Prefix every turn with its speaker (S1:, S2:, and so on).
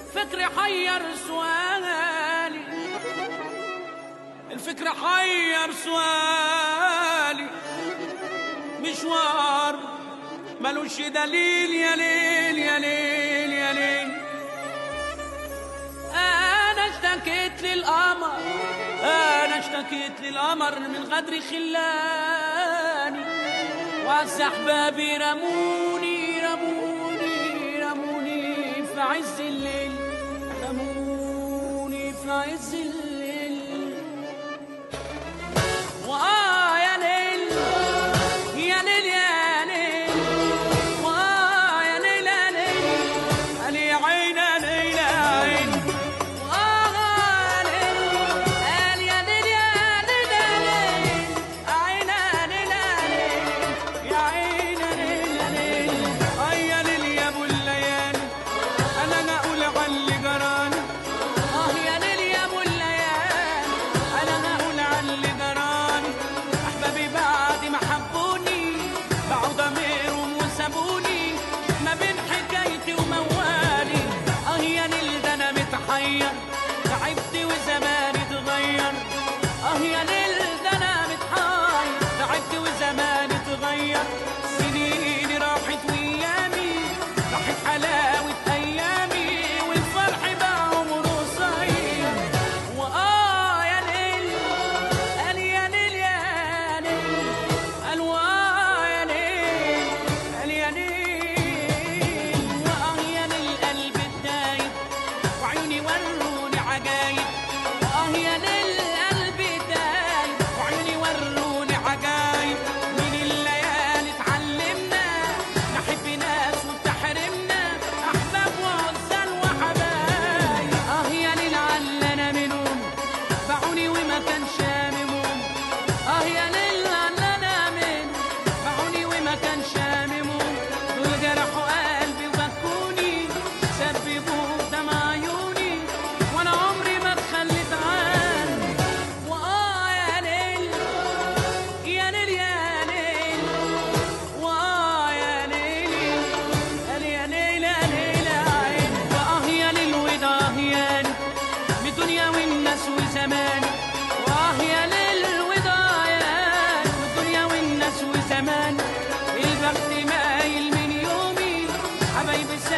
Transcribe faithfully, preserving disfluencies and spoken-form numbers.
S1: فكري حير سؤالي، الفكر حير سؤالي، مشوار ملوش دليل يا ليل يا ليل يا ليل. أنا اشتكيت للقمر، أنا اشتكيت للقمر من غدر خلاني، وعالسحبابي رموني رموني رموني في عز الليل، رموني في عز الليل. وآه يا ليل يا ليل يا ليل، وآه يا ليل يا ليل، قال يا عين يا ليل يا عين، وآه يا ليل، قال يا ليل يا ليل يا ليل، عين يا ليل يا ليل، يا عين يا ليل يا ليل. آه يا ليل يا أبو الليالي، أنا ما أقول على اللي جراني. آه يا ليل يا أبو الليالي، أنا ما أقول على اللي جراني. أحبابي بعد ما حبوني باعوا ضميرهم وسابوني ما بين حكايتي وموالي. آه يا ليل ده أنا متحير، تعبت وزماني اتغير. آه يا ليل ده أنا متحير، تعبت وزماني اتغير. سنيني راحت وأيامي راحت حلاوة أيامي، والفرح بقى عمره قصير. وآه يا ليل، قال يا ليل يا ليل، قال وآه يا ليل، قال يا ليل. وآه يا ليل قلبي اتضايق وعيوني وروني عجايب. وآه يا ليل قلبي اتضايق وعيوني وروني عجايب. من الليالي اتعلمنا نحب ناس وتحرمنا، أحباب وعزال وحبايب. آه يا ليل علنا منهم باعوني وما كان شاممهم. آه يا ليل علنا منهم باعوني وما كان شاممهم. دول جرحوا قلبي وبكوني، سببوا دمع عيوني، وأنا عمري ما اتخليت عنهم. وآه يا ليل يا ليل يا ليل، وآه يا ليل، قال يا ليل يا ليل يا عين. وآه يا ليل وده يا ليل من الدنيا والناس وزمان. وآه يا ليل وده يا ليل من الدنيا والناس وزمان. البخت مايل من يومي، حبايبي